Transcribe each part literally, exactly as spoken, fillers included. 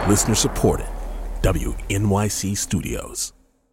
Listener supported. W N Y C Studios.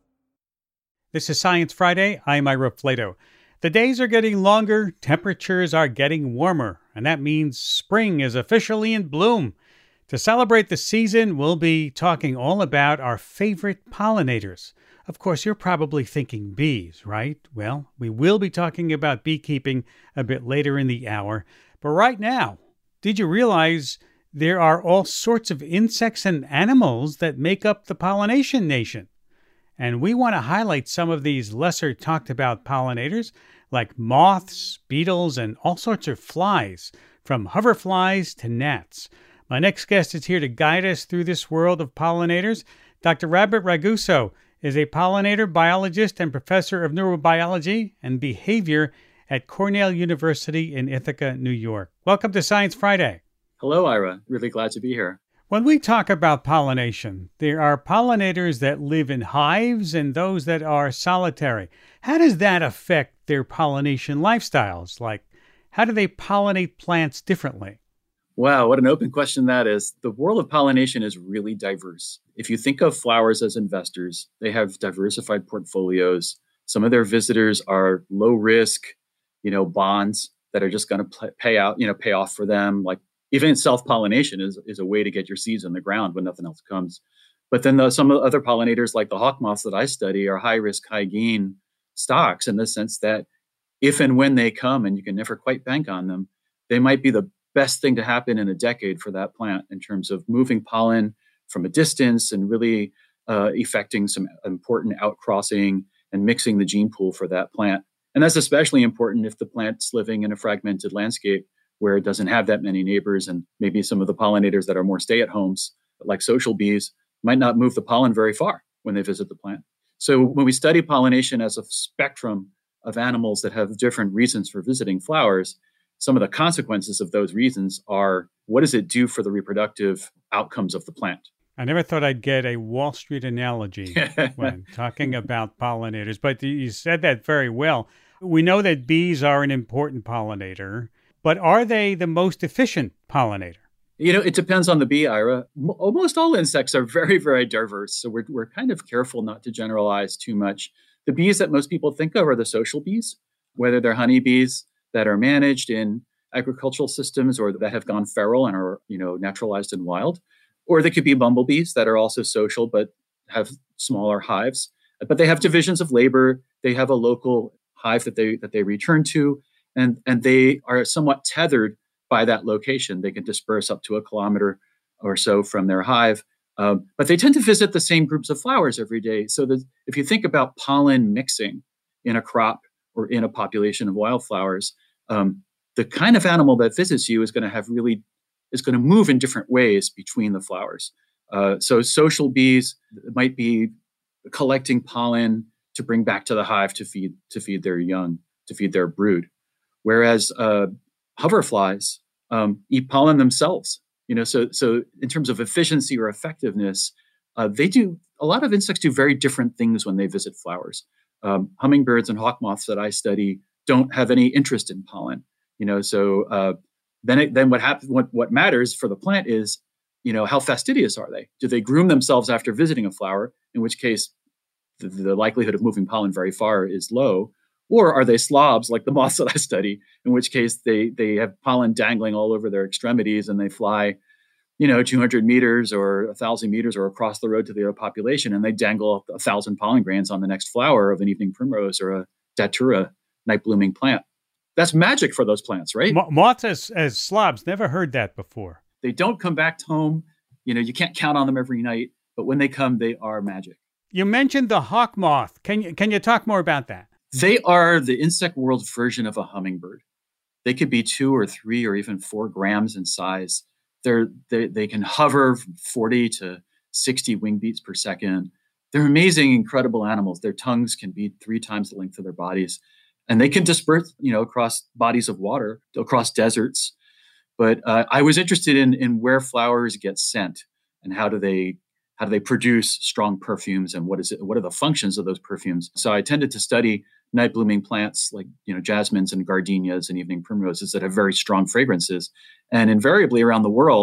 This is Science Friday. I'm Ira Flato. The days are getting longer, temperatures are getting warmer, and that means spring is officially in bloom. To celebrate the season, we'll be talking all about our favorite pollinators. Of course, you're probably thinking bees, right? Well, we will be talking about beekeeping a bit later in the hour. But right now, did you realize there are all sorts of insects and animals that make up the pollination nation? And we want to highlight some of these lesser talked about pollinators like moths, beetles, and all sorts of flies, from hoverflies to gnats. My next guest is here to guide us through this world of pollinators. Doctor Robert Raguso is a pollinator biologist and professor of neurobiology and behavior at Cornell University in Ithaca, New York. Welcome to Science Friday. Hello, Ira. Really glad to be here. When we talk about pollination, there are pollinators that live in hives and those that are solitary. How does that affect their pollination lifestyles? Like, how do they pollinate plants differently? Wow, what an open question that is. The world of pollination is really diverse. If you think of flowers as investors, they have diversified portfolios. Some of their visitors are low risk, you know, bonds that are just going to pay out, you know, pay off for them. Like even self-pollination is, is a way to get your seeds in the ground when nothing else comes. But then the, some of the other pollinators like the hawk moths that I study are high risk, high gain stocks in the sense that if and when they come, and you can never quite bank on them, they might be the best thing to happen in a decade for that plant in terms of moving pollen from a distance and really uh, effecting some important outcrossing and mixing the gene pool for that plant. And that's especially important if the plant's living in a fragmented landscape where it doesn't have that many neighbors, and maybe some of the pollinators that are more stay-at-homes, like social bees, might not move the pollen very far when they visit the plant. So when we study pollination as a spectrum of animals that have different reasons for visiting flowers, some of the consequences of those reasons are, what does it do for the reproductive outcomes of the plant? I never thought I'd get a Wall Street analogy when talking about pollinators, but you said that very well. We know that bees are an important pollinator, but are they the most efficient pollinator? You know, it depends on the bee, Ira. M- almost all insects are very, very diverse, so we're we're kind of careful not to generalize too much. The bees that most people think of are the social bees, whether they're honeybees that are managed in agricultural systems or that have gone feral and are, you know, naturalized and wild. Or they could be bumblebees that are also social but have smaller hives. But they have divisions of labor. They have a local hive that they that they return to, and, and they are somewhat tethered by that location. They can disperse up to a kilometer or so from their hive. Um, but they tend to visit the same groups of flowers every day. So that if you think about pollen mixing in a crop or in a population of wildflowers, um, the kind of animal that visits you is going to have really, is going to move in different ways between the flowers. Uh, so social bees might be collecting pollen to bring back to the hive to feed, to feed their young, to feed their brood. Whereas uh, hoverflies um, eat pollen themselves. You know, so so in terms of efficiency or effectiveness, uh, they do, a lot of insects do very different things when they visit flowers. Um, hummingbirds and hawk moths that I study don't have any interest in pollen. You know, so uh, then it, then what happens? What what matters for the plant is, you know, how fastidious are they? Do they groom themselves after visiting a flower? In which case, the, the likelihood of moving pollen very far is low. Or are they slobs like the moths that I study? In which case, they they have pollen dangling all over their extremities and they fly, you know, two hundred meters or one thousand meters or across the road to the other population, and they dangle a thousand pollen grains on the next flower of an evening primrose or a datura night blooming plant. That's magic for those plants, right? Mo- moths as, as slobs, never heard that before. They don't come back home. You know, you can't count on them every night, but when they come, they are magic. You mentioned the hawk moth. Can you, can you talk more about that? They are the insect world version of a hummingbird. They could be two or three or even four grams in size. They're, they they can hover from forty to sixty wing beats per second. They're amazing, incredible animals. Their tongues can be three times the length of their bodies. And they can disperse, you know, across bodies of water, across deserts. But uh, I was interested in in where flowers get scent and how do they how do they produce strong perfumes and what is it? What are the functions of those perfumes? So I tended to study night blooming plants like, you know, jasmines and gardenias and evening primroses that have very strong fragrances. And invariably around the world, the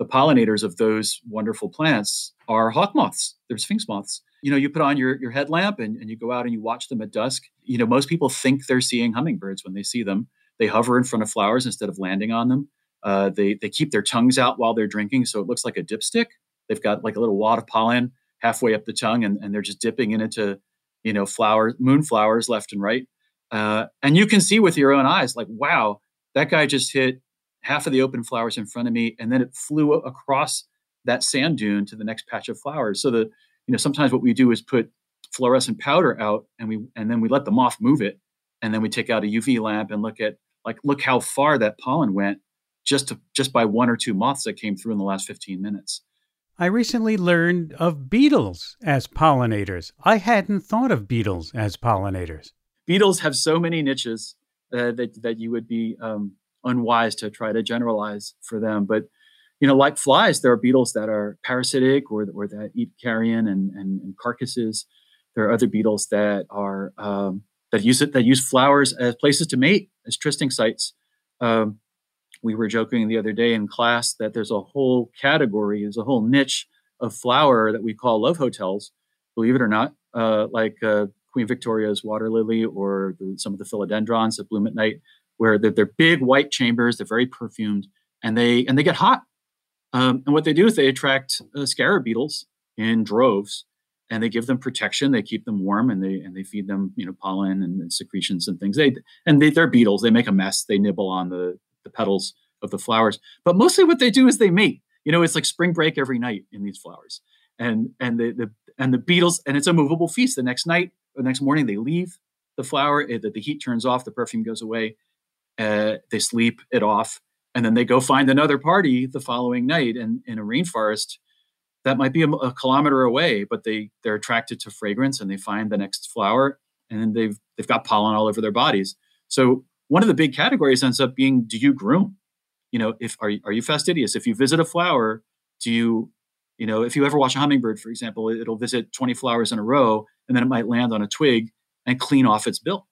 the pollinators of those wonderful plants are hawk moths. They're sphinx moths. You know, you put on your, your headlamp and, and you go out and you watch them at dusk. You know, most people think they're seeing hummingbirds when they see them. They hover in front of flowers instead of landing on them. Uh, they they keep their tongues out while they're drinking, so it looks like a dipstick. They've got like a little wad of pollen halfway up the tongue, and, and they're just dipping it into, you know, flower, moonflowers left and right. Uh, and you can see with your own eyes, like, wow, that guy just hit half of the open flowers in front of me, and then it flew across that sand dune to the next patch of flowers. So the, you know, sometimes what we do is put fluorescent powder out, and we and then we let the moth move it, and then we take out a U V lamp and look at like look how far that pollen went just to, just by one or two moths that came through in the last fifteen minutes. I recently learned of beetles as pollinators. I hadn't thought of beetles as pollinators. Beetles have so many niches uh, that that you would be um, unwise to try to generalize for them. But, you know, like flies, there are beetles that are parasitic or, or that eat carrion and, and, and carcasses. There are other beetles that are um, that use it that use flowers as places to mate, as trysting sites. Um, we were joking the other day in class that there's a whole category, there's a whole niche of flower that we call love hotels, believe it or not, uh, like uh, Queen Victoria's water lily or the, some of the philodendrons that bloom at night, where they're, they're big white chambers, they're very perfumed, and they and they get hot. Um, and what they do is they attract uh, scarab beetles in droves, and they give them protection. They keep them warm, and they and they feed them, you know, pollen and, and secretions and things. They and they, they're beetles. They make a mess. They nibble on the the petals of the flowers. But mostly, what they do is they mate. You know, it's like spring break every night in these flowers, and and the, the and the beetles, and it's a movable feast. The next night, the next morning, they leave the flower. It, the, the heat turns off. The perfume goes away. Uh, they sleep it off, and then they go find another party the following night. And in a rainforest, that might be a, a kilometer away, but they they're attracted to fragrance, and they find the next flower, and then they've they've got pollen all over their bodies. So one of the big categories ends up being: do you groom? You know, if are you, are you fastidious? If you visit a flower, do you, you know, if you ever watch a hummingbird, for example, it'll visit twenty flowers in a row, and then it might land on a twig and clean off its bill.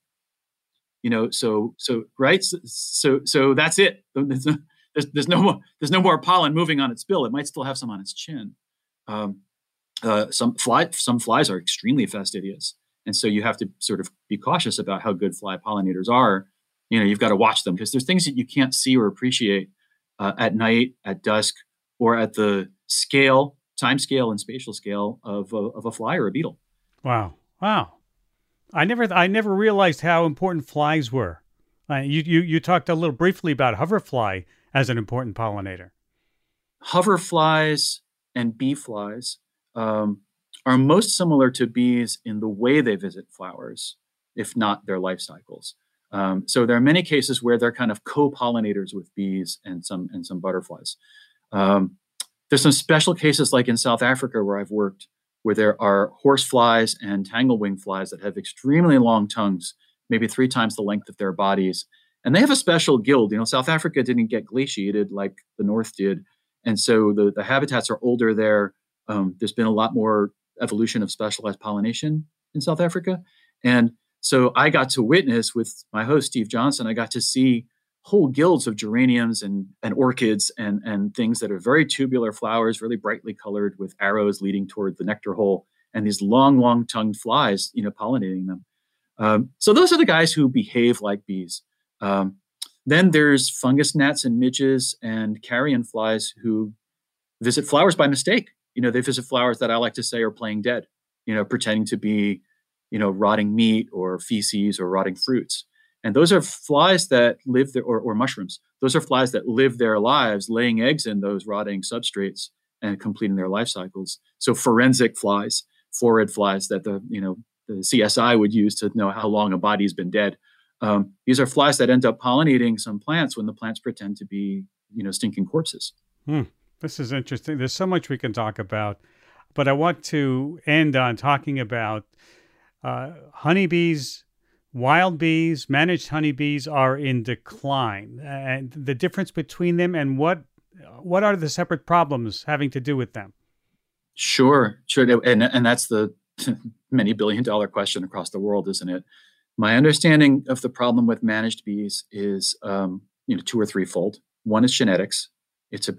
You know, so so right, so so, so that's it. There's, there's, there's no more there's no more pollen moving on its bill. It might still have some on its chin. Um, uh, some fly some flies are extremely fastidious, and so you have to sort of be cautious about how good fly pollinators are. You know, you've got to watch them because there's things that you can't see or appreciate uh, at night, at dusk, or at the scale, time scale, and spatial scale of a, of a fly or a beetle. Wow, wow! I never, I never realized how important flies were. Uh, you, you, you talked a little briefly about hoverfly as an important pollinator. Hoverflies and bee flies um, are most similar to bees in the way they visit flowers, if not their life cycles. Um, so there are many cases where they're kind of co-pollinators with bees and some and some butterflies. Um, there's some special cases like in South Africa where I've worked, where there are horseflies and tanglewing flies that have extremely long tongues, maybe three times the length of their bodies. And they have a special guild. You know, South Africa didn't get glaciated like the North did. And so the, the habitats are older there. Um, there's been a lot more evolution of specialized pollination in South Africa. And so I got to witness with my host, Steve Johnson, I got to see whole guilds of geraniums and, and orchids and, and things that are very tubular flowers, really brightly colored with arrows leading toward the nectar hole, and these long, long tongued flies, you know, pollinating them. Um, so those are the guys who behave like bees. Um, then there's fungus gnats and midges and carrion flies who visit flowers by mistake. You know, they visit flowers that I like to say are playing dead, you know, pretending to be, you know, rotting meat or feces or rotting fruits. And those are flies that live there, or, or mushrooms. Those are flies that live their lives laying eggs in those rotting substrates and completing their life cycles. So forensic flies, phorid flies that the, you know, the C S I would use to know how long a body's been dead. Um, these are flies that end up pollinating some plants when the plants pretend to be, you know, stinking corpses. Hmm. This is interesting. There's so much we can talk about, but I want to end on talking about uh, honeybees. Wild bees, managed honeybees are in decline, and the difference between them and what what are the separate problems having to do with them? Sure, sure, and and that's the many billion dollar question across the world, isn't it? My understanding of the problem with managed bees is, um, you know, two or threefold. One is genetics. It's about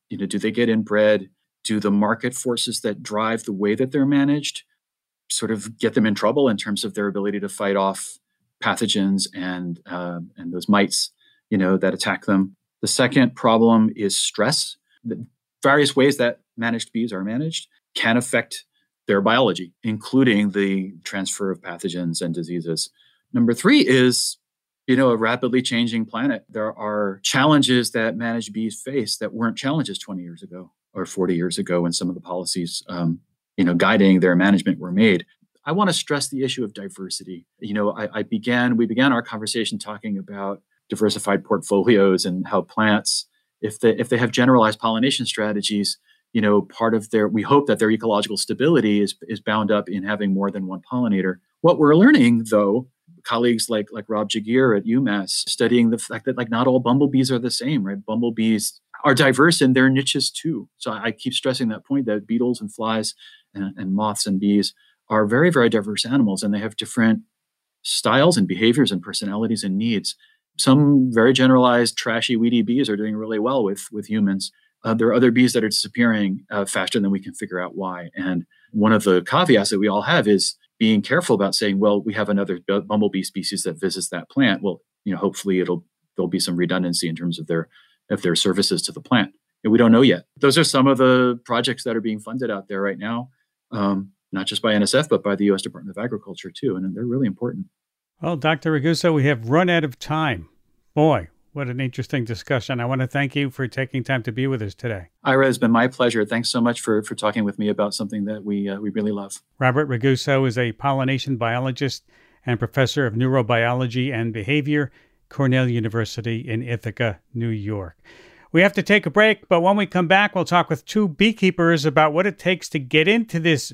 You know, do they get inbred? Do the market forces that drive the way that they're managed sort of get them in trouble in terms of their ability to fight off pathogens and uh, and those mites, you know, that attack them? The second problem is stress. The various ways that managed bees are managed can affect their biology, including the transfer of pathogens and diseases. Number three is, you know, a rapidly changing planet. There are challenges that managed bees face that weren't challenges twenty years ago or forty years ago when some of the policies, um, you know, guiding their management were made. I want to stress the issue of diversity. You know, I, I began, we began our conversation talking about diversified portfolios and how plants, if they, if they have generalized pollination strategies, you know, part of their, we hope that their ecological stability is, is bound up in having more than one pollinator. What we're learning, though, colleagues like, like Rob Jagir at UMass studying the fact that like not all bumblebees are the same, right? Bumblebees are diverse in their niches too. So I, I keep stressing that point that beetles and flies and, and moths and bees are very, very diverse animals, and they have different styles and behaviors and personalities and needs. Some very generalized, trashy, weedy bees are doing really well with, with humans. Uh, there are other bees that are disappearing uh, faster than we can figure out why. And one of the caveats that we all have is being careful about saying, well, we have another bumblebee species that visits that plant. Well, you know, hopefully it'll there'll be some redundancy in terms of their of their services to the plant. And we don't know yet. Those are some of the projects that are being funded out there right now, um, not just by N S F, but by the U S Department of Agriculture too. And they're really important. Well, Doctor Ragusa, we have run out of time. Boy, what an interesting discussion. I want to thank you for taking time to be with us today. Ira, it's been my pleasure. Thanks so much for, for talking with me about something that we uh, we really love. Robert Ragusa is a pollination biologist and professor of neurobiology and behavior, Cornell University in Ithaca, New York. We have to take a break, but when we come back, we'll talk with two beekeepers about what it takes to get into this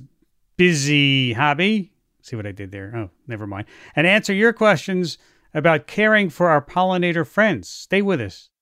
busy hobby. See what I did there? Oh, never mind. And answer your questions about caring for our pollinator friends. Stay with us.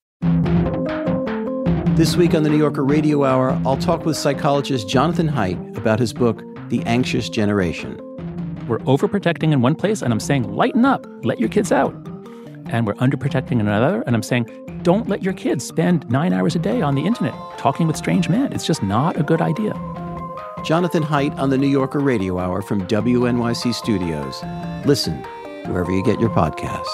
This week on the New Yorker Radio Hour, I'll talk with psychologist Jonathan Haidt about his book, The Anxious Generation. We're overprotecting in one place, and I'm saying, lighten up, let your kids out. And we're underprotecting in another, and I'm saying, don't let your kids spend nine hours a day on the internet talking with strange men. It's just not a good idea. Jonathan Haidt on the New Yorker Radio Hour from W N Y C Studios. Listen wherever you get your podcasts.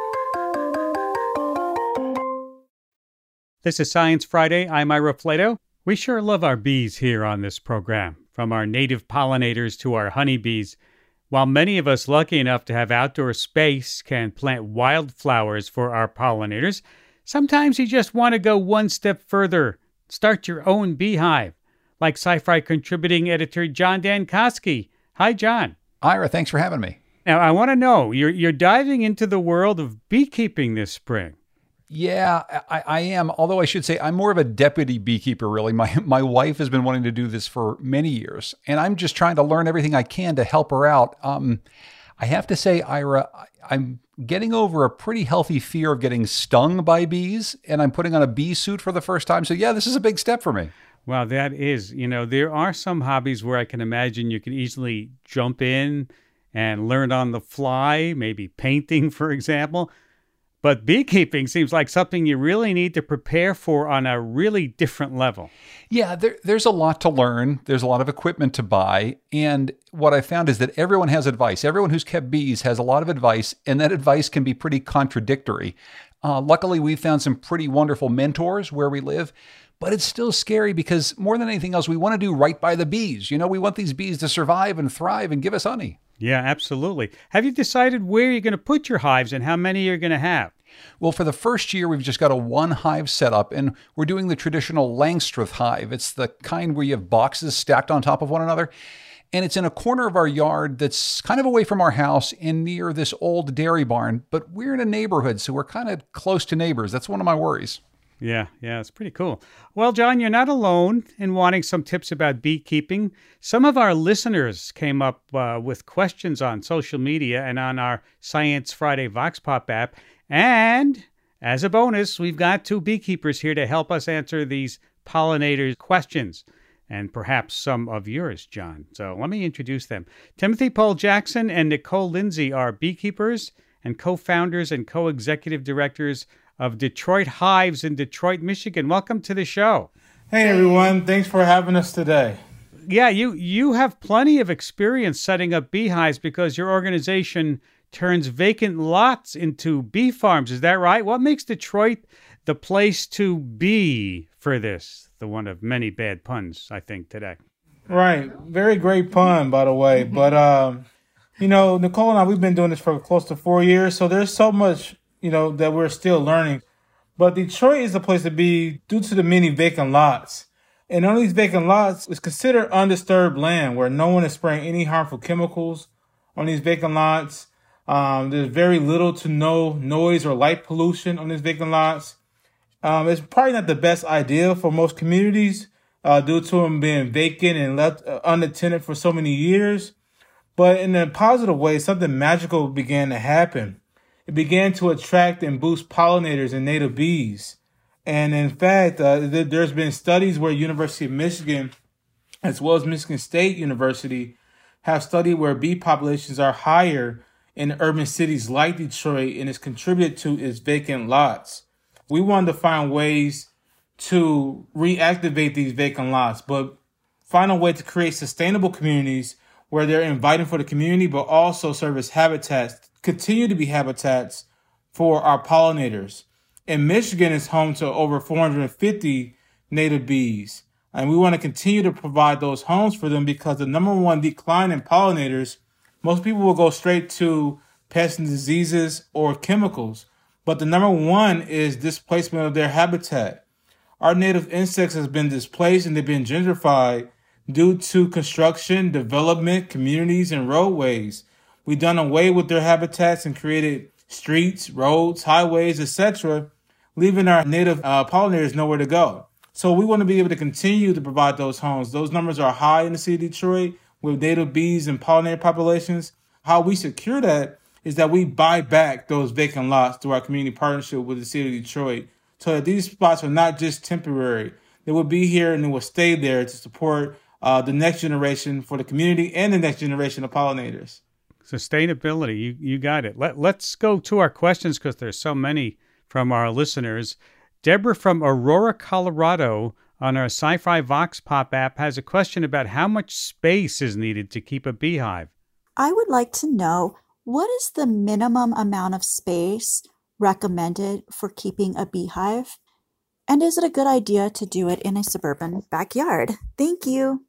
This is Science Friday. I'm Ira Flato. We sure love our bees here on this program, from our native pollinators to our honeybees. While many of us lucky enough to have outdoor space can plant wildflowers for our pollinators, sometimes you just want to go one step further. Start your own beehive, like Sci-Fi contributing editor John Dankosky. Hi, John. Ira, thanks for having me. Now, I want to know, you're you're diving into the world of beekeeping this spring. Yeah, I, I am. Although I should say I'm more of a deputy beekeeper, really. My my wife has been wanting to do this for many years, and I'm just trying to learn everything I can to help her out. Um, I have to say, Ira, I'm getting over a pretty healthy fear of getting stung by bees, and I'm putting on a bee suit for the first time. So yeah, this is a big step for me. Well, that is, you know, there are some hobbies where I can imagine you can easily jump in and learn on the fly, maybe painting, for example. But beekeeping seems like something you really need to prepare for on a really different level. Yeah, there, there's a lot to learn. There's a lot of equipment to buy. And what I found is that everyone has advice. Everyone who's kept bees has a lot of advice, and that advice can be pretty contradictory. Uh, luckily, we've found some pretty wonderful mentors where we live. But it's still scary because more than anything else, we want to do right by the bees. You know, we want these bees to survive and thrive and give us honey. Yeah, absolutely. Have you decided where you're going to put your hives and how many you're going to have? Well, for the first year, we've just got a one hive setup, and we're doing the traditional Langstroth hive. It's the kind where you have boxes stacked on top of one another. And it's in a corner of our yard that's kind of away from our house and near this old dairy barn. But we're in a neighborhood, so we're kind of close to neighbors. That's one of my worries. Yeah, yeah, it's pretty cool. Well, John, you're not alone in wanting some tips about beekeeping. Some of our listeners came up uh, with questions on social media and on our Science Friday Vox Pop app. And as a bonus, we've got two beekeepers here to help us answer these pollinator questions, and perhaps some of yours, John. So let me introduce them. Timothy Paul Jackson and Nicole Lindsay are beekeepers and co-founders and co-executive directors of Detroit Hives in Detroit, Michigan. Welcome to the show. Hey, everyone. Thanks for having us today. Yeah, you, you have plenty of experience setting up beehives because your organization turns vacant lots into bee farms. Is that right? What makes Detroit the place to be for this? The one of many bad puns, I think, today. Right. Very great pun, by the way. But, um, you know, Nicole and I, we've been doing this for close to four years. So there's so much, you know, that we're still learning. But Detroit is the place to be due to the many vacant lots. And on these vacant lots, it's considered undisturbed land where no one is spraying any harmful chemicals on these vacant lots. Um, there's very little to no noise or light pollution on these vacant lots. Um, it's probably not the best idea for most communities uh, due to them being vacant and left uh, unattended for so many years. But in a positive way, something magical began to happen. It began to attract and boost pollinators and native bees. And in fact, uh, th- there's been studies where University of Michigan, as well as Michigan State University, have studied where bee populations are higher in urban cities like Detroit, and it's contributed to its vacant lots. We wanted to find ways to reactivate these vacant lots, but find a way to create sustainable communities where they're inviting for the community, but also serve as habitats, continue to be habitats for our pollinators. And Michigan is home to over four hundred fifty native bees. And we want to continue to provide those homes for them because the number one decline in pollinators, most people will go straight to pests and diseases or chemicals. But the number one is displacement of their habitat. Our native insects has been displaced and they've been gentrified due to construction, development, communities, and roadways. We've done away with their habitats and created streets, roads, highways, et cetera, leaving our native uh, pollinators nowhere to go. So we want to be able to continue to provide those homes. Those numbers are high in the city of Detroit with native bees and pollinator populations. How we secure that is that we buy back those vacant lots through our community partnership with the city of Detroit so that these spots are not just temporary. They will be here and they will stay there to support uh, the next generation for the community and the next generation of pollinators. Sustainability, you, you got it. Let, let's go to our questions because there's so many from our listeners. Deborah from Aurora, Colorado, on our Sci-Fi Vox Pop app has a question about how much space is needed to keep a beehive. I would like to know, what is the minimum amount of space recommended for keeping a beehive? And is it a good idea to do it in a suburban backyard? Thank you.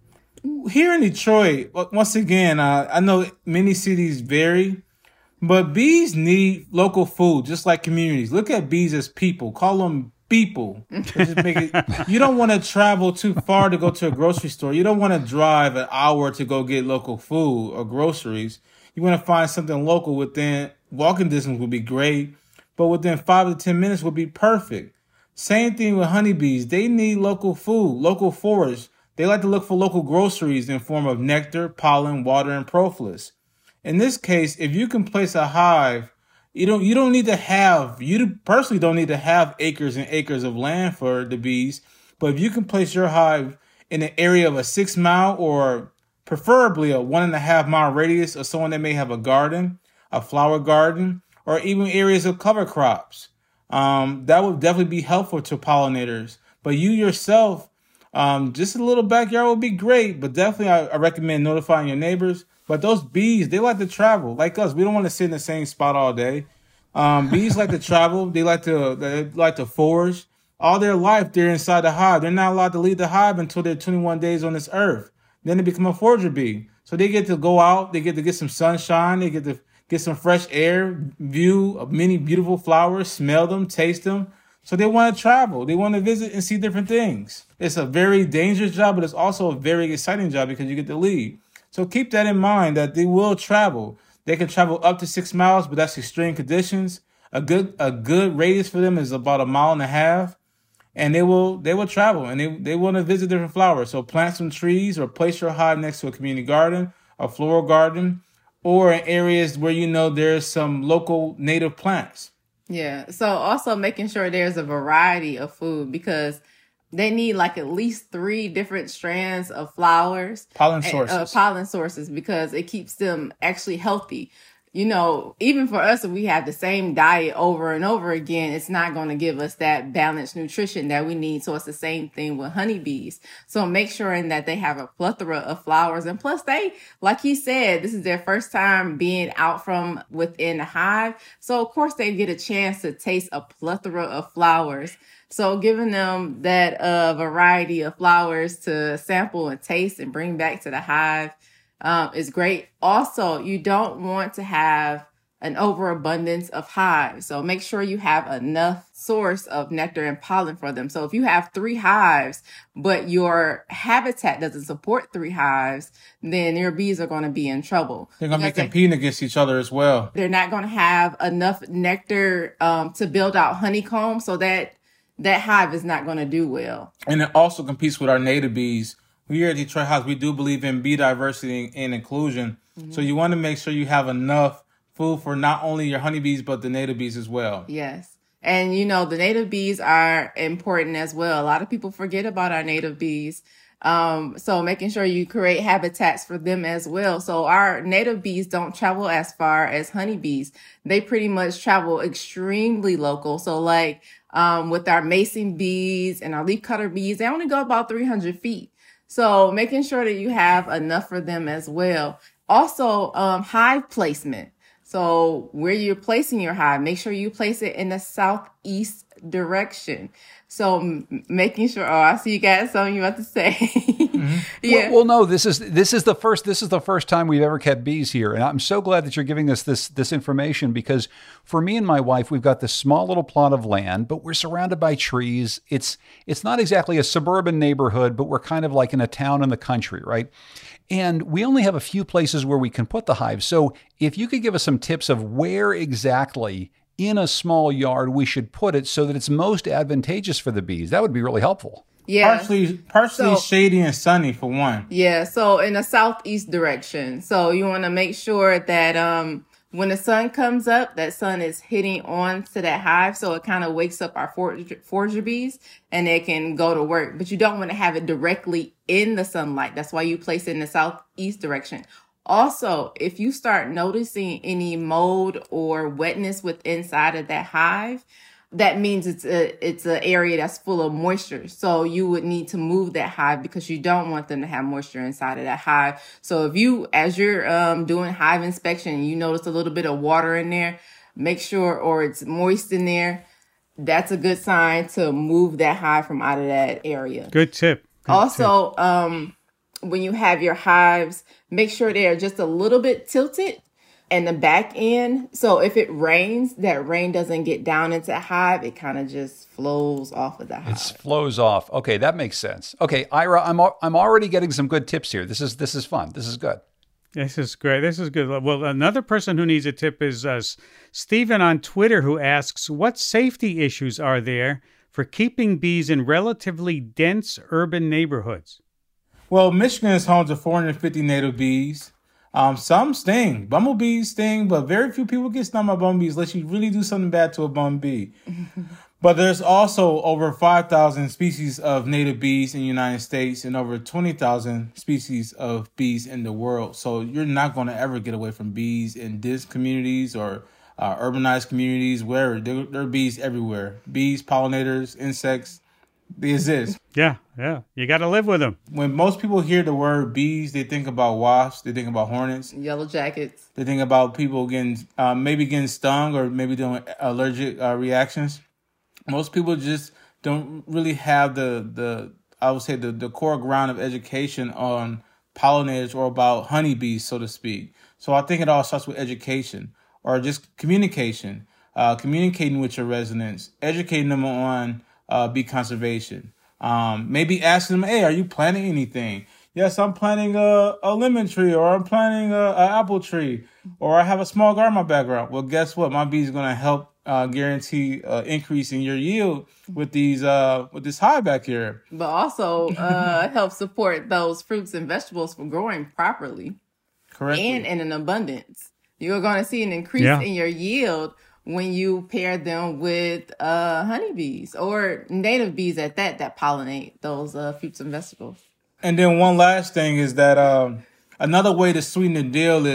Here in Detroit, once again, uh, I know many cities vary, but bees need local food, just like communities. Look at bees as people. Call them people. Just make it, you don't want to travel too far to go to a grocery store. You don't want to drive an hour to go get local food or groceries. You want to find something local within walking distance would be great, but within five to ten minutes would be perfect. Same thing with honeybees. They need local food, local forests. They like to look for local groceries in form of nectar, pollen, water, and propolis. In this case, if you can place a hive, you don't you don't need to have, you personally don't need to have acres and acres of land for the bees. But if you can place your hive in an area of a six mile or preferably a one and a half mile radius of someone that may have a garden, a flower garden, or even areas of cover crops, um, that would definitely be helpful to pollinators. But you yourself, um, just a little backyard would be great. But definitely I, I recommend notifying your neighbors. But those bees, they like to travel. Like us, we don't want to sit in the same spot all day. Um, bees like to travel. They like to they like to forage. All their life, they're inside the hive. They're not allowed to leave the hive until they're twenty-one days on this earth. Then they become a forager bee. So they get to go out. They get to get some sunshine. They get to get some fresh air, view many beautiful flowers, smell them, taste them. So they want to travel. They want to visit and see different things. It's a very dangerous job, but it's also a very exciting job because you get to leave. So keep that in mind that they will travel. They can travel up to six miles, but that's extreme conditions. A good a good radius for them is about a mile and a half. And they will they will travel and they, they want to visit different flowers. So plant some trees or place your hive next to a community garden, a floral garden, or in areas where you know there's some local native plants. Yeah. So also making sure there's a variety of food because they need like at least three different strands of flowers. Pollen sources. Uh, pollen sources because it keeps them actually healthy. you know, even for us, if we have the same diet over and over again, it's not going to give us that balanced nutrition that we need. So it's the same thing with honeybees. So make sure that they have a plethora of flowers. And plus they, like you said, this is their first time being out from within the hive. So of course they get a chance to taste a plethora of flowers. So giving them that uh, variety of flowers to sample and taste and bring back to the hive Um, is great. Also, you don't want to have an overabundance of hives. So make sure you have enough source of nectar and pollen for them. So if you have three hives, but your habitat doesn't support three hives, then your bees are going to be in trouble. They're going to be competing against each other as well. They're not going to have enough nectar um, to build out honeycomb, so that that hive is not going to do well. And it also competes with our native bees. Here at Detroit House, we do believe in bee diversity and inclusion. Mm-hmm. So you want to make sure you have enough food for not only your honeybees, but the native bees as well. Yes. And, you know, the native bees are important as well. A lot of people forget about our native bees. Um, so making sure you create habitats for them as well. So our native bees don't travel as far as honeybees. They pretty much travel extremely local. So like um, with our mason bees and our leafcutter bees, they only go about three hundred feet. So making sure that you have enough for them as well. Also, um, hive placement. So where you're placing your hive, make sure you place it in the southeast direction. So m- making sure, oh, I see you got something you want to say. Mm-hmm. Yeah. Well, well, no, this is this is the first this is the first time we've ever kept bees here, and I'm so glad that you're giving us this this information, because for me and my wife, we've got this small little plot of land, but we're surrounded by trees. It's it's not exactly a suburban neighborhood, but we're kind of like in a town in the country, right? And we only have a few places where we can put the hives. So if you could give us some tips of where exactly in a small yard we should put it so that it's most advantageous for the bees, that would be really helpful. Yeah. Partially, partially So- shady and sunny for one. Yeah, so in the southeast direction. So you want to make sure that um when the sun comes up, that sun is hitting onto that hive, so it kind of wakes up our forager, forager bees and they can go to work. But you don't want to have it directly in the sunlight. That's why you place it in the southeast direction. Also, if you start noticing any mold or wetness with inside of that hive, that means it's a it's an area that's full of moisture. So you would need to move that hive because you don't want them to have moisture inside of that hive. So if you, as you're um, doing hive inspection, you notice a little bit of water in there, make sure, or it's moist in there, that's a good sign to move that hive from out of that area. Good tip. Good Also, tip. um, when you have your hives, make sure they are just a little bit tilted and the back end. So if it rains, that rain doesn't get down into the hive. It kind of just flows off of the hive. It flows off. Okay, that makes sense. Okay, Ira, I'm al- I'm already getting some good tips here. This is this is fun. This is good. This is great. This is good. Well, another person who needs a tip is uh, Stephen on Twitter, who asks, what safety issues are there for keeping bees in relatively dense urban neighborhoods? Well, Michigan is home to four hundred fifty native bees. Um, some sting. Bumblebees sting, but very few people get stung by bumblebees unless you really do something bad to a bumblebee. But there's also over five thousand species of native bees in the United States and over twenty thousand species of bees in the world. So you're not going to ever get away from bees in dense communities or uh, urbanized communities where there, there are bees everywhere. Bees, pollinators, insects, they exist. Yeah, yeah. You got to live with them. When most people hear the word bees, they think about wasps, they think about hornets. Yellow jackets. They think about people getting, uh, maybe getting stung or maybe doing allergic uh, reactions. Most people just don't really have the, the I would say, the, the core ground of education on pollinators or about honeybees, so to speak. So I think it all starts with education or just communication, uh, communicating with your residents, educating them on uh, bee conservation. Um, maybe asking them, hey, are you planting anything? Yes, I'm planting a, a lemon tree, or I'm planting a, a apple tree, or I have a small garden in my background. Well, guess what? My bees are going to help uh, guarantee uh, increase in your yield with these uh, with this hive back here. But also uh, help support those fruits and vegetables from growing properly. Correctly. And in an abundance. You're going to see an increase Yeah. in your yield when you pair them with uh, honeybees or native bees at that, that pollinate those uh, fruits and vegetables. And then one last thing is that um, another way to sweeten the deal is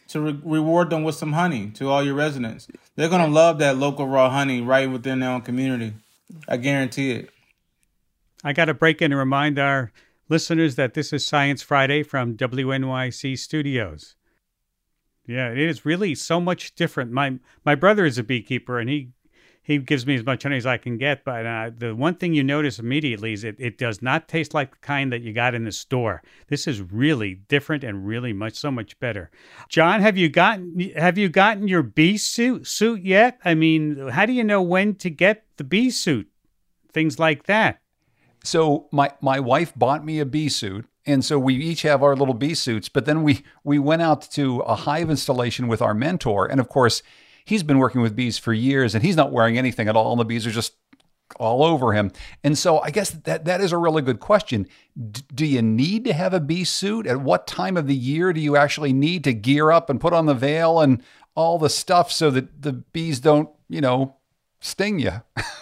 to re- reward them with some honey to all your residents. They're going to love that local raw honey right within their own community. I guarantee it. I got to break in and remind our listeners that this is Science Friday from W N Y C Studios. Yeah, it is really so much different. My my brother is a beekeeper, and he he gives me as much honey as I can get. But uh, the one thing you notice immediately is it, it does not taste like the kind that you got in the store. This is really different and really much so much better. John, have you gotten have you gotten your bee suit suit yet? I mean, how do you know when to get the bee suit? Things like that. So my my wife bought me a bee suit. And so we each have our little bee suits, but then we we went out to a hive installation with our mentor. And of course, he's been working with bees for years and he's not wearing anything at all. And the bees are just all over him. And so I guess that that is a really good question. D- do you need to have a bee suit? At what time of the year do you actually need to gear up and put on the veil and all the stuff so that the bees don't, you know, sting you?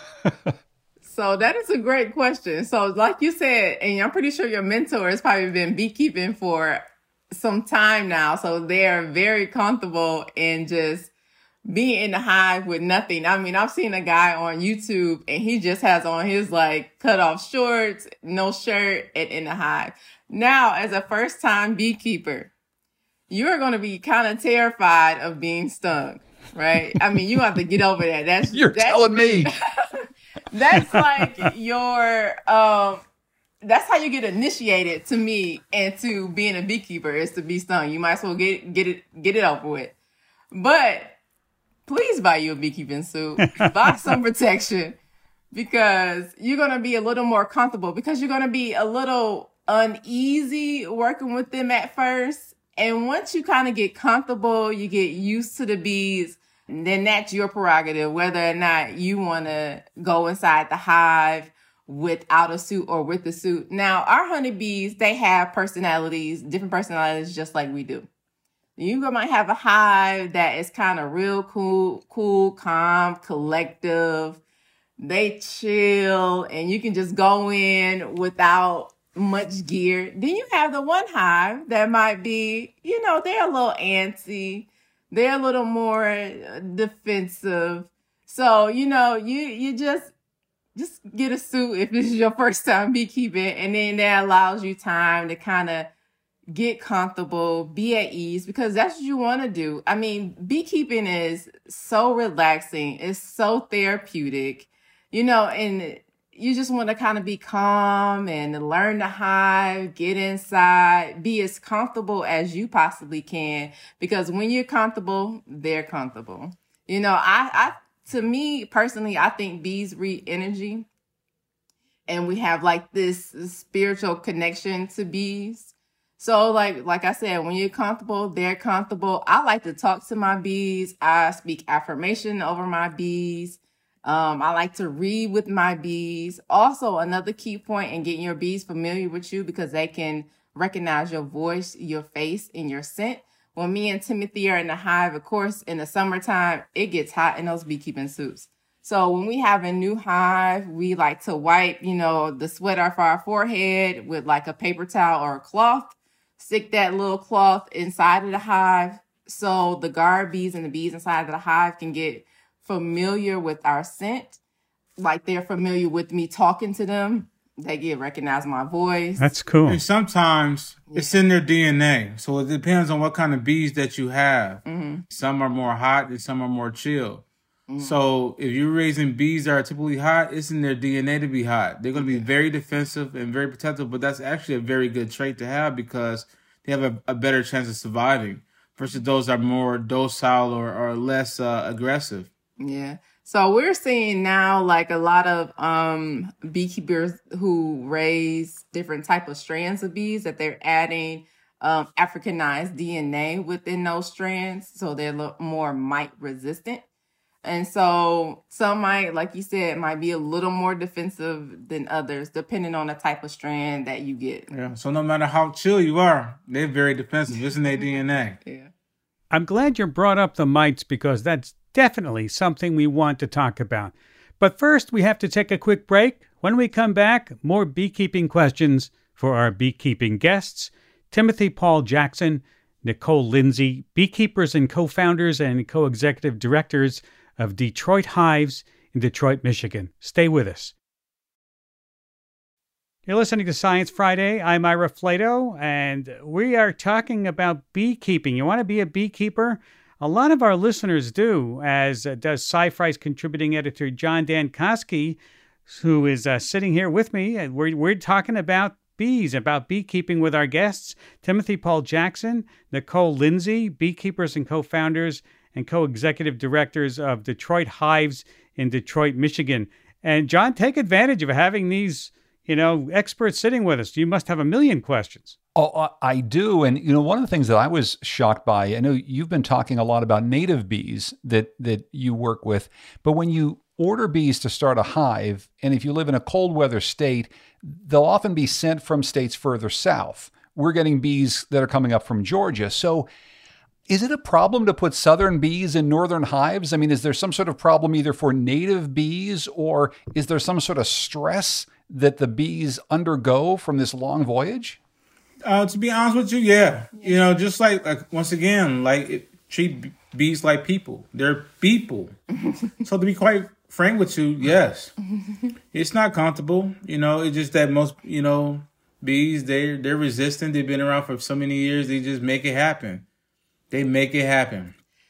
So that is a great question. So like you said, and I'm pretty sure your mentor has probably been beekeeping for some time now. So they're very comfortable in just being in the hive with nothing. I mean, I've seen a guy on YouTube and he just has on his like cut off shorts, no shirt, and in the hive. Now, as a first time beekeeper, you're going to be kind of terrified of being stung, right? I mean, you have to get over that. That's You're that's, telling me. That's like your, um, that's how you get initiated to me and to being a beekeeper is to be stung. You might as well get, get it, get it over with. But please buy you a beekeeping suit, buy some protection because you're going to be a little more comfortable because you're going to be a little uneasy working with them at first. And once you kind of get comfortable, you get used to the bees, then that's your prerogative, whether or not you want to go inside the hive without a suit or with a suit. Now, our honeybees, they have personalities, different personalities, just like we do. You might have a hive that is kind of real cool, cool, calm, collective. They chill, and you can just go in without much gear. Then you have the one hive that might be, you know, they're a little antsy. They're a little more defensive. So, you know, you, you just, just get a suit if this is your first time beekeeping. And then that allows you time to kind of get comfortable, be at ease, because that's what you want to do. I mean, beekeeping is so relaxing. It's so therapeutic, you know, and you just want to kind of be calm and learn the hive, get inside, be as comfortable as you possibly can. Because when you're comfortable, they're comfortable. You know, I, I, to me personally, I think bees read energy. And we have like this spiritual connection to bees. So like, like I said, when you're comfortable, they're comfortable. I like to talk to my bees. I speak affirmation over my bees. Um, I like to read with my bees. Also, another key point in getting your bees familiar with you because they can recognize your voice, your face, and your scent. When me and Timothy are in the hive, of course, in the summertime, it gets hot in those beekeeping suits. So when we have a new hive, we like to wipe, you know, the sweat off our forehead with like a paper towel or a cloth. Stick that little cloth inside of the hive so the guard bees and the bees inside of the hive can get familiar with our scent, like they're familiar with me talking to them. They get recognize my voice. That's cool. And sometimes yeah. it's in their D N A. So it depends on what kind of bees that you have. Mm-hmm. Some are more hot and some are more chill. Mm-hmm. So if you're raising bees that are typically hot, it's in their D N A to be hot. They're going to be very defensive and very protective, but that's actually a very good trait to have because they have a, a better chance of surviving versus those that are more docile or, or less uh, aggressive. Yeah. So we're seeing now like a lot of um, beekeepers who raise different type of strands of bees that they're adding um, Africanized D N A within those strands. So they're a little more mite resistant. And so some might, like you said, might be a little more defensive than others, depending on the type of strand that you get. Yeah. So no matter how chill you are, they're very defensive. It's in their D N A. Yeah. I'm glad you brought up the mites because that's definitely something we want to talk about. But first, we have to take a quick break. When we come back, more beekeeping questions for our beekeeping guests, Timothy Paul Jackson, Nicole Lindsay, beekeepers and co-founders and co-executive directors of Detroit Hives in Detroit, Michigan. Stay with us. You're listening to Science Friday. I'm Ira Flato, and we are talking about beekeeping. You want to be a beekeeper? A lot of our listeners do, as uh, does Sci-Fi's contributing editor John Dankosky, who is uh, sitting here with me. And we're, we're talking about bees, about beekeeping with our guests, Timothy Paul Jackson, Nicole Lindsay, beekeepers and co-founders and co-executive directors of Detroit Hives in Detroit, Michigan. And John, take advantage of having these you know, experts sitting with us. You must have a million questions. Oh, I do. And, you know, one of the things that I was shocked by, I know you've been talking a lot about native bees that, that you work with, but when you order bees to start a hive, and if you live in a cold weather state, they'll often be sent from states further south. We're getting bees that are coming up from Georgia. So is it a problem to put southern bees in northern hives? I mean, is there some sort of problem either for native bees, or is there some sort of stress that the bees undergo from this long voyage? Uh, to be honest with you, yeah. You know, just like, like once again, like it, treat bees like people. They're people. So to be quite frank with you, yes. It's not comfortable. You know, it's just that most, you know, bees, they're, they're resistant. They've been around for so many years. They just make it happen. They make it happen.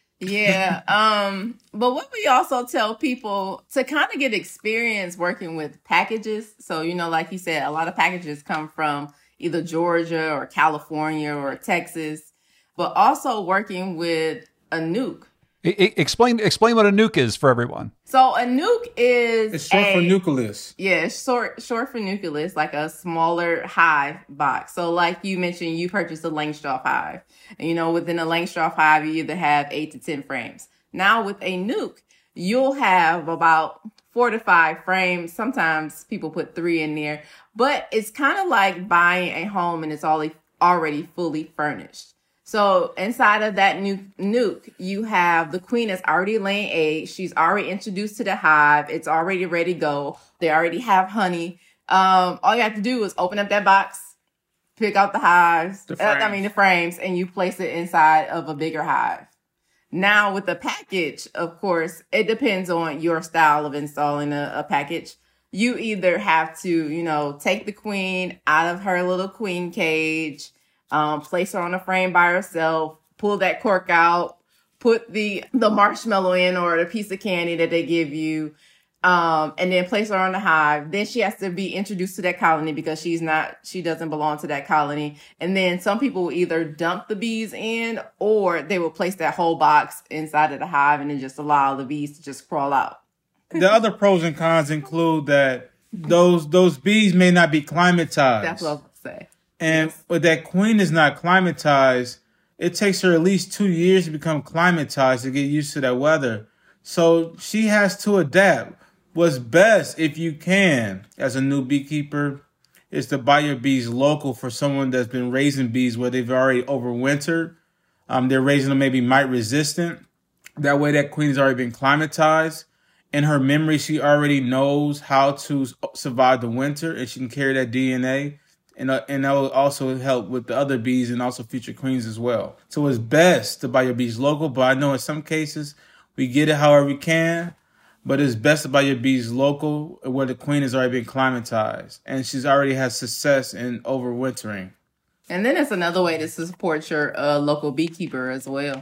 Yeah. Um, but what we also tell people to kind of get experience working with packages. So, you know, like you said, a lot of packages come from either Georgia or California or Texas, but also working with a nuke. I, explain explain what a nuke is for everyone. So a nuke is It's short a, for nucleus. Yeah, short short for nucleus, like a smaller hive box. So like you mentioned, you purchased a Langstroth hive. And, you know, within a Langstroth hive, you either have eight to ten frames. Now with a nuke, you'll have about four to five frames. Sometimes people put three in there. But it's kind of like buying a home and it's already already fully furnished. So inside of that nuke, nuke, you have the queen that's already laying eggs. She's already introduced to the hive. It's already ready to go. They already have honey. Um, all you have to do is open up that box, pick out the hives, the uh, I mean the frames, and you place it inside of a bigger hive. Now with the package, of course, it depends on your style of installing a, a package. You either have to, you know, take the queen out of her little queen cage, Um, place her on a frame by herself, pull that cork out, put the the marshmallow in or the piece of candy that they give you, um, and then place her on the hive. Then she has to be introduced to that colony because she's not, she doesn't belong to that colony. And then some people will either dump the bees in or they will place that whole box inside of the hive and then just allow the bees to just crawl out. The other pros and cons include that those those bees may not be climatized. That's what I was going to say. And if that queen is not climatized, it takes her at least two years to become climatized to get used to that weather. So she has to adapt. What's best, if you can, as a new beekeeper, is to buy your bees local for someone that's been raising bees where they've already overwintered. Um, they're raising them maybe mite resistant. That way that queen's already been climatized. In her memory, she already knows how to survive the winter and she can carry that D N A. And, uh, and that will also help with the other bees and also future queens as well. So it's best to buy your bees local, but I know in some cases we get it however we can, but it's best to buy your bees local where the queen has already been climatized and she's already had success in overwintering. And then it's another way to support your uh, local beekeeper as well.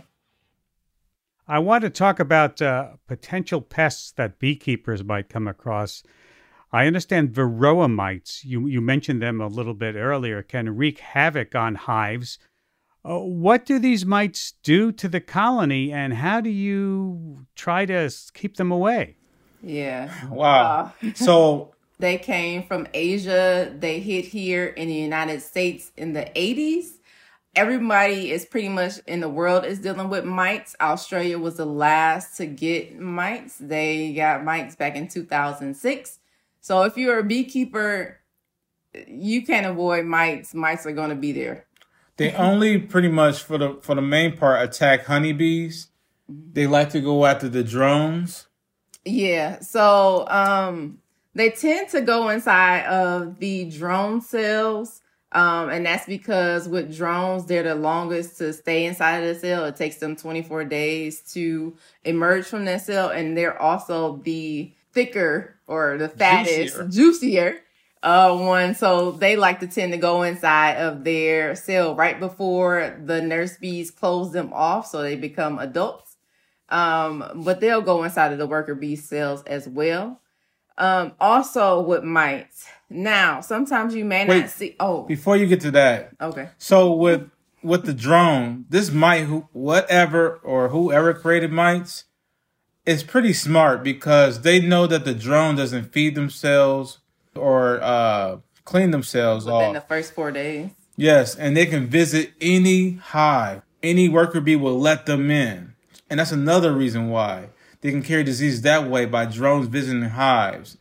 I want to talk about uh, potential pests that beekeepers might come across. I understand varroa mites, you, you mentioned them a little bit earlier, can wreak havoc on hives. Uh, what do these mites do to the colony, and how do you try to keep them away? Yeah. Wow. Uh, so they came from Asia. They hit here in the United States in the eighties. Everybody is pretty much in the world is dealing with mites. Australia was the last to get mites. They got mites back in two thousand six. So if you're a beekeeper, you can't avoid mites. Mites are going to be there. They only pretty much, for the for the main part, attack honeybees. They like to go after the drones. Yeah. So um, they tend to go inside of the drone cells. Um, and that's because with drones, they're the longest to stay inside of the cell. It takes them twenty-four days to emerge from that cell. And they're also the thicker or the fattest, juicier, juicier uh, one. So they like to tend to go inside of their cell right before the nurse bees close them off. So they become adults. Um, but they'll go inside of the worker bee cells as well. Um, also with mites. Now, sometimes you may Wait, not see. Oh, before you get to that. Okay. So with with the drone, this mite, who, whatever or whoever created mites, is pretty smart because they know that the drone doesn't feed themselves or uh, clean themselves within off. the first four days. Yes, and they can visit any hive. Any worker bee will let them in. And that's another reason why they can carry disease that way, by drones visiting hives.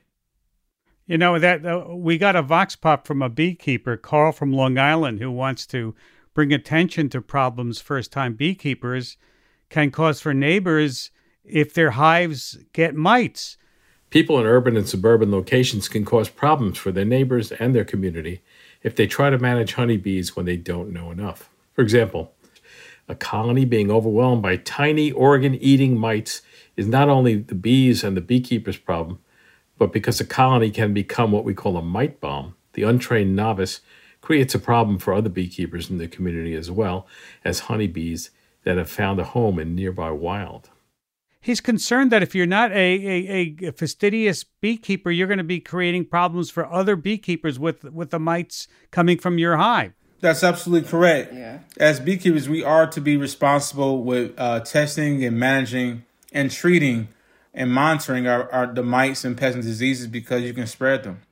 You know, that uh, we got a vox pop from a beekeeper, Carl from Long Island, who wants to bring attention to problems first-time beekeepers can cause for neighbors if their hives get mites. People in urban and suburban locations can cause problems for their neighbors and their community if they try to manage honeybees when they don't know enough. For example, a colony being overwhelmed by tiny organ-eating mites is not only the bees and the beekeepers' problem, but because a colony can become what we call a mite bomb, the untrained novice creates a problem for other beekeepers in the community as well as honeybees that have found a home in nearby wild. He's concerned that if you're not a, a, a fastidious beekeeper, you're going to be creating problems for other beekeepers with, with the mites coming from your hive. That's absolutely correct. Yeah. As beekeepers, we are to be responsible with uh, testing and managing and treating and monitoring our, our the mites and pests and diseases because you can spread them.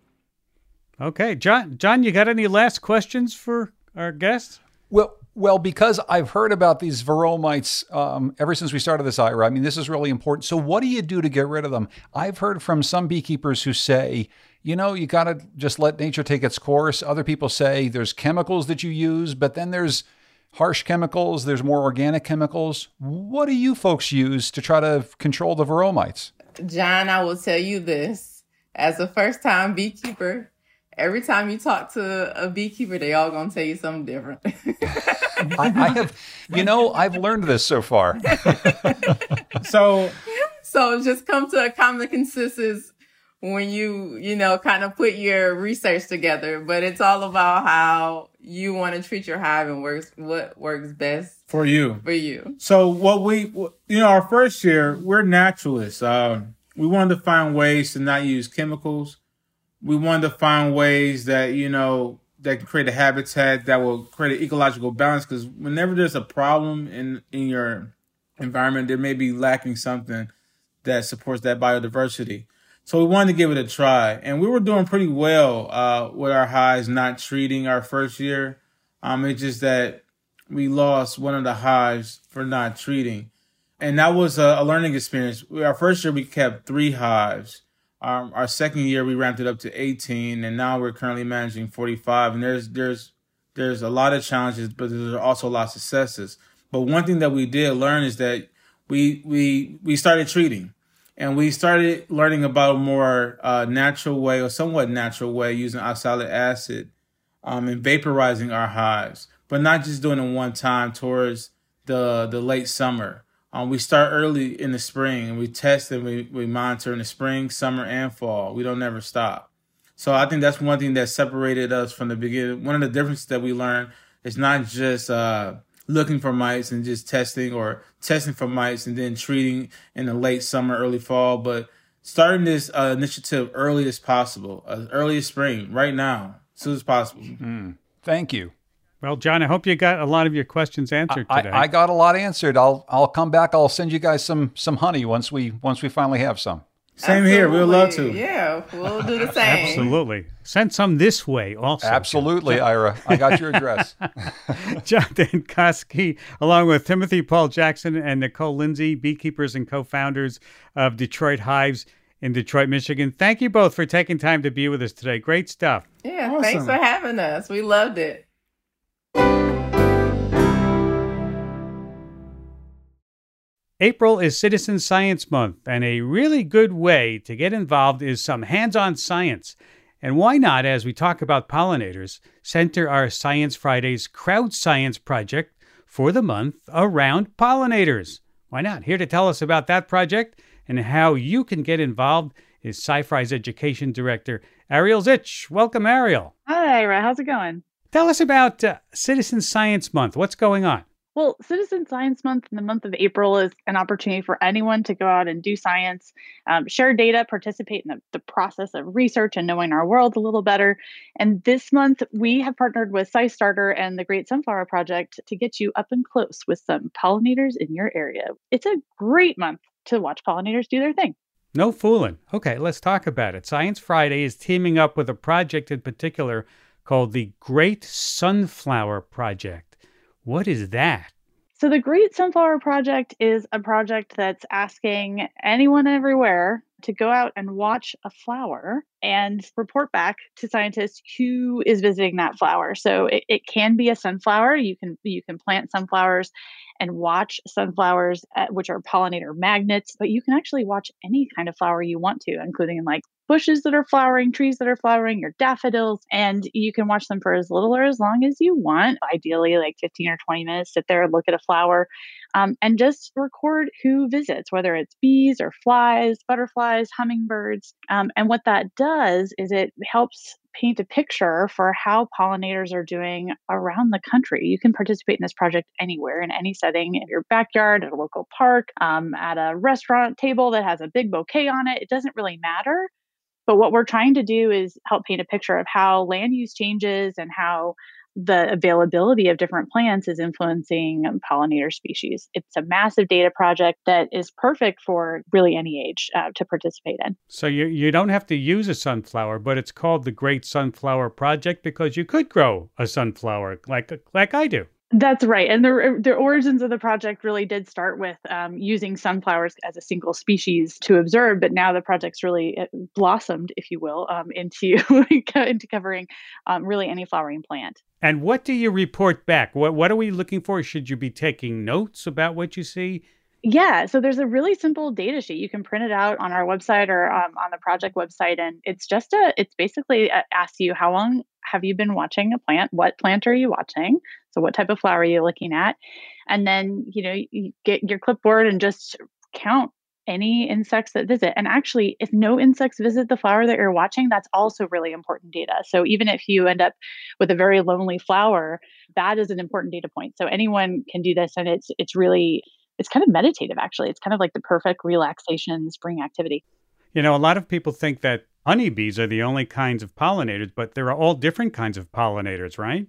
Okay. John, John, you got any last questions for our guests? Well, well, because I've heard about these varroa mites um, ever since we started this, Ira. I mean, this is really important. So what do you do to get rid of them? I've heard from some beekeepers who say, you know, you got to just let nature take its course. Other people say there's chemicals that you use, but then there's harsh chemicals, there's more organic chemicals. What do you folks use to try to control the varroa mites? John, I will tell you this. As a first-time beekeeper, every time you talk to a beekeeper, they all going to tell you something different. I, I have, you know, I've learned this so far. so, so just come to a common consensus when you, you know, kind of put your research together. But it's all about how you want to treat your hive and works what works best for you. For you. So what we, you know, our first year, we're naturalists. Uh, we wanted to find ways to not use chemicals. We wanted to find ways that, you know, that can create a habitat that will create an ecological balance. Because whenever there's a problem in, in your environment, there may be lacking something that supports that biodiversity. So we wanted to give it a try. And we were doing pretty well uh, with our hives not treating our first year. Um, it's just that we lost one of the hives for not treating. And that was a, a learning experience. Our first year, we kept three hives. Um, our second year, we ramped it up to eighteen, and now we're currently managing forty-five. And there's there's there's a lot of challenges, but there's also a lot of successes. But one thing that we did learn is that we we we started treating, and we started learning about a more uh, natural way, or somewhat natural way, using oxalic acid um, and vaporizing our hives, but not just doing it one time towards the the late summer. Um, we start early in the spring, and we test and we, we monitor in the spring, summer, and fall. We don't never stop. So I think that's one thing that separated us from the beginning. One of the differences that we learned is not just uh, looking for mites and just testing or testing for mites and then treating in the late summer, early fall, but starting this uh, initiative early as possible, as early as spring, right now, as soon as possible. Mm. Thank you. Well, John, I hope you got a lot of your questions answered I, today. I, I got a lot answered. I'll I'll come back. I'll send you guys some some honey once we once we finally have some. Same Absolutely. Here. We'll love to. Yeah, we'll do the same. Absolutely. Send some this way also. Absolutely, John. Ira. I got your address. Jonathan Koski, along with Timothy Paul Jackson and Nicole Lindsay, beekeepers and co-founders of Detroit Hives in Detroit, Michigan. Thank you both for taking time to be with us today. Great stuff. Yeah, awesome. Thanks for having us. We loved it. April is Citizen Science Month, and a really good way to get involved is some hands-on science. And why not, as we talk about pollinators, center our Science Fridays Crowd Science project for the month around pollinators? Why not? Here to tell us about that project and how you can get involved is Sci-Fri's Education Director, Ariel Zich. Welcome, Ariel. Hi, Ira. How's it going? Tell us about uh, Citizen Science Month. What's going on? Well, Citizen Science Month in the month of April is an opportunity for anyone to go out and do science, um, share data, participate in the, the process of research and knowing our world a little better. And this month, we have partnered with SciStarter and the Great Sunflower Project to get you up and close with some pollinators in your area. It's a great month to watch pollinators do their thing. No fooling. Okay, let's talk about it. Science Friday is teaming up with a project in particular called the Great Sunflower Project. What is that? So the Great Sunflower Project is a project that's asking anyone everywhere to go out and watch a flower and report back to scientists who is visiting that flower. So it, it can be a sunflower. You can you can plant sunflowers and watch sunflowers, at, which are pollinator magnets, but you can actually watch any kind of flower you want to, including like bushes that are flowering, trees that are flowering, your daffodils, and you can watch them for as little or as long as you want. Ideally, like fifteen or twenty minutes, sit there, look at a flower, um, and just record who visits, whether it's bees or flies, butterflies, hummingbirds. Um, and what that does is it helps paint a picture for how pollinators are doing around the country. You can participate in this project anywhere, in any setting, in your backyard, at a local park, um, at a restaurant table that has a big bouquet on it. It doesn't really matter. But what we're trying to do is help paint a picture of how land use changes and how the availability of different plants is influencing pollinator species. It's a massive data project that is perfect for really any age uh, to participate in. So you, you don't have to use a sunflower, but it's called the Great Sunflower Project because you could grow a sunflower like like I do. That's right. And the, the origins of the project really did start with um, using sunflowers as a single species to observe, but now the project's really blossomed, if you will, um, into, into covering um, really any flowering plant. And what do you report back? What What are we looking for? Should you be taking notes about what you see? Yeah, so there's a really simple data sheet. You can print it out on our website or um, on the project website. And it's just a, it's basically a, asks you, how long have you been watching a plant? What plant are you watching? So what type of flower are you looking at? And then, you know, you get your clipboard and just count any insects that visit. And actually, if no insects visit the flower that you're watching, that's also really important data. So even if you end up with a very lonely flower, that is an important data point. So anyone can do this. And it's it's really, it's kind of meditative, actually. It's kind of like the perfect relaxation spring activity. You know, a lot of people think that honeybees are the only kinds of pollinators, but there are all different kinds of pollinators, right?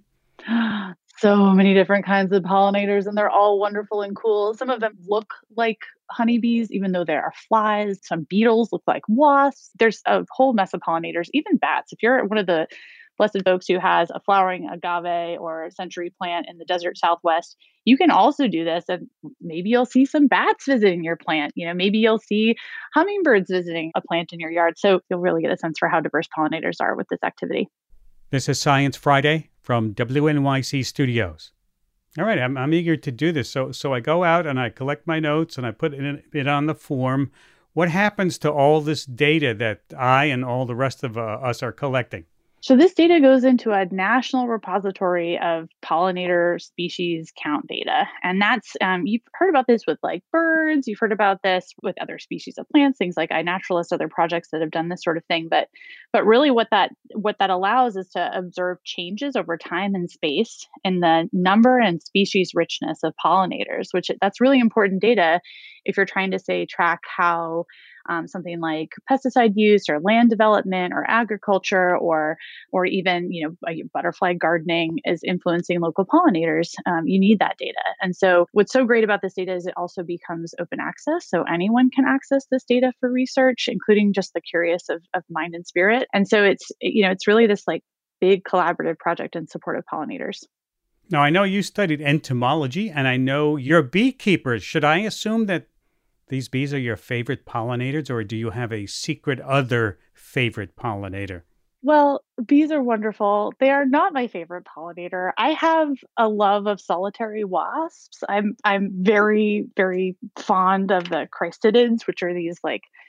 So many different kinds of pollinators, and they're all wonderful and cool. Some of them look like honeybees, even though they are flies. Some beetles look like wasps. There's a whole mess of pollinators, even bats. If you're one of the blessed folks who has a flowering agave or a century plant in the desert Southwest, you can also do this. And maybe you'll see some bats visiting your plant. You know, maybe you'll see hummingbirds visiting a plant in your yard. So you'll really get a sense for how diverse pollinators are with this activity. This is Science Friday from W N Y C Studios. All right, I'm, I'm eager to do this. So so I go out and I collect my notes and I put it, in, it on the form. What happens to all this data that I and all the rest of uh, us are collecting? So this data goes into a national repository of pollinator species count data. And that's, um, you've heard about this with like birds, you've heard about this with other species of plants, things like iNaturalist, other projects that have done this sort of thing. But but really what that what that allows is to observe changes over time and space in the number and species richness of pollinators, which that's really important data if you're trying to, say, track how Um, something like pesticide use or land development or agriculture or or even, you know, butterfly gardening is influencing local pollinators. Um, you need that data. And so what's so great about this data is it also becomes open access. So anyone can access this data for research, including just the curious of, of mind and spirit. And so it's, you know, it's really this like big collaborative project in support of pollinators. Now, I know you studied entomology and I know you're beekeepers. Should I assume that these bees are your favorite pollinators, or do you have a secret other favorite pollinator? Well, bees are wonderful. They are not my favorite pollinator. I have a love of solitary wasps. I'm I'm very, very fond of the chrysidids, which are these like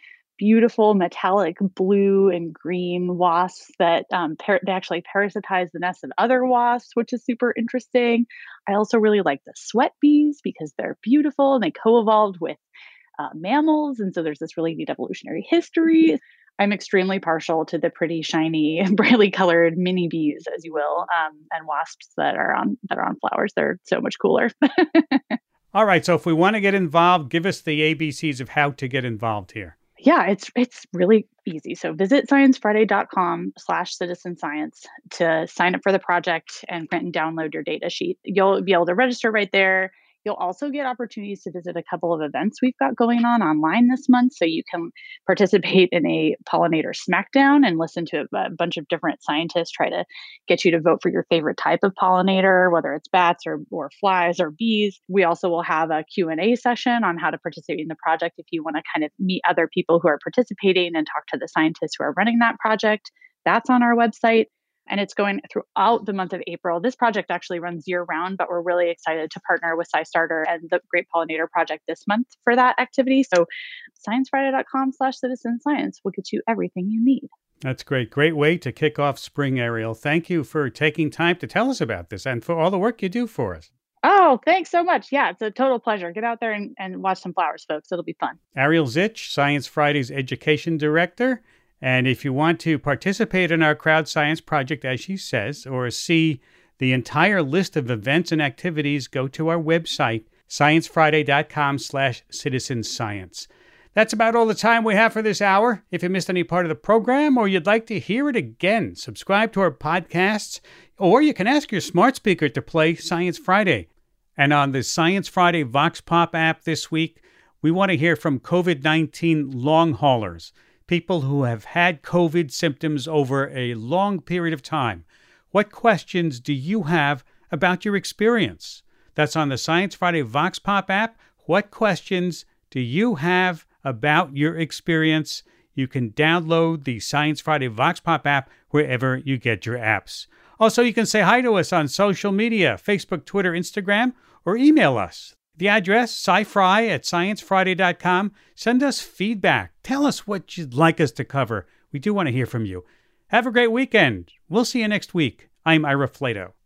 beautiful metallic blue and green wasps that um, par- they actually parasitize the nests of other wasps, which is super interesting. I also really like the sweat bees because they're beautiful and they co-evolved with uh, mammals. And so there's this really neat evolutionary history. I'm extremely partial to the pretty shiny, brightly colored mini bees, as you will, um, and wasps that are on that are on flowers. They're so much cooler. All right. So if we want to get involved, give us the A B Cs of how to get involved here. Yeah, it's it's really easy. So visit sciencefriday.com slash citizen science to sign up for the project and print and download your data sheet. You'll be able to register right there. You'll also get opportunities to visit a couple of events we've got going on online this month. So you can participate in a pollinator smackdown and listen to a, a bunch of different scientists try to get you to vote for your favorite type of pollinator, whether it's bats or, or flies or bees. We also will have a Q and A session on how to participate in the project if you want to kind of meet other people who are participating and talk to the scientists who are running that project. That's on our website. And it's going throughout the month of April. This project actually runs year round, but we're really excited to partner with SciStarter and the Great Pollinator Project this month for that activity. So sciencefriday.com slash citizen science will get you everything you need. That's great. Great way to kick off spring, Ariel. Thank you for taking time to tell us about this and for all the work you do for us. Oh, thanks so much. Yeah, it's a total pleasure. Get out there and, and watch some flowers, folks. It'll be fun. Ariel Zich, Science Friday's Education Director. And if you want to participate in our crowd science project, as she says, or see the entire list of events and activities, go to our website, sciencefriday.com slash citizen science. That's about all the time we have for this hour. If you missed any part of the program or you'd like to hear it again, subscribe to our podcasts, or you can ask your smart speaker to play Science Friday. And on the Science Friday Vox Pop app this week, we want to hear from COVID nineteen long haulers. People who have had COVID symptoms over a long period of time. What questions do you have about your experience? That's on the Science Friday Vox Pop app. What questions do you have about your experience? You can download the Science Friday Vox Pop app wherever you get your apps. Also, you can say hi to us on social media, Facebook, Twitter, Instagram, or email us. The address, scifry at science friday dot com. Send us feedback. Tell us what you'd like us to cover. We do want to hear from you. Have a great weekend. We'll see you next week. I'm Ira Flato.